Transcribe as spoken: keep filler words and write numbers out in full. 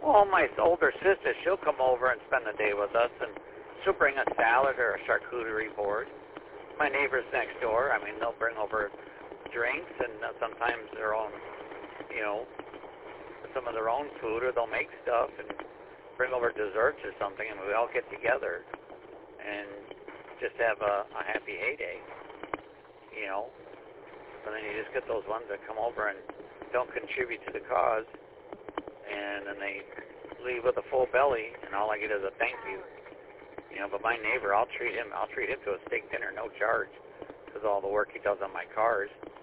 Well, my older sister, she'll come over and spend the day with us, and she'll bring a salad or a charcuterie board. My neighbors next door, I mean, they'll bring over drinks and uh, sometimes their own, you know, some of their own food, or they'll make stuff and bring over desserts or something, and we all get together and just have a, a happy heyday, you know. And then you just get those ones that come over and don't contribute to the cause, and then they leave with a full belly, and all I get is a thank you. You know, but my neighbor, I'll treat him, I'll treat him to a steak dinner, no charge, because of all the work he does on my cars.